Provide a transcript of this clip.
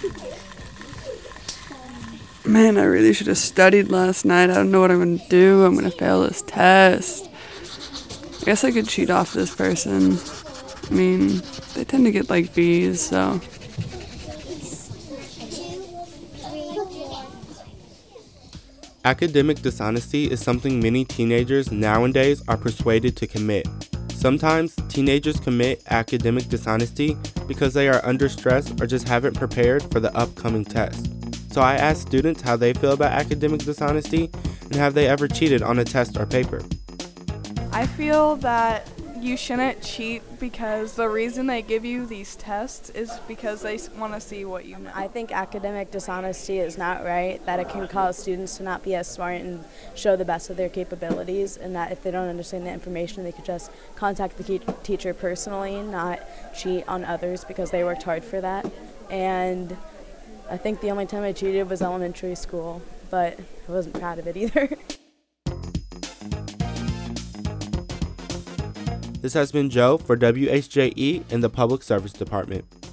Man, I really should have studied last night. I don't know what I'm going to do. I'm going to fail this test. I guess I could cheat off this person. I mean, they tend to get like B's, so. Academic dishonesty is something many teenagers nowadays are persuaded to commit. Sometimes teenagers commit academic dishonesty because they are under stress or just haven't prepared for the upcoming test. So I asked students how they feel about academic dishonesty and have they ever cheated on a test or paper. I feel that you shouldn't cheat because the reason they give you these tests is because they want to see what you know. I think academic dishonesty is not right, that it can cause students to not be as smart and show the best of their capabilities, and that if they don't understand the information, they could just contact the teacher personally, not cheat on others because they worked hard for that. And I think the only time I cheated was elementary school, but I wasn't proud of it either. This has been Joe for WHJE in the Public Service Department.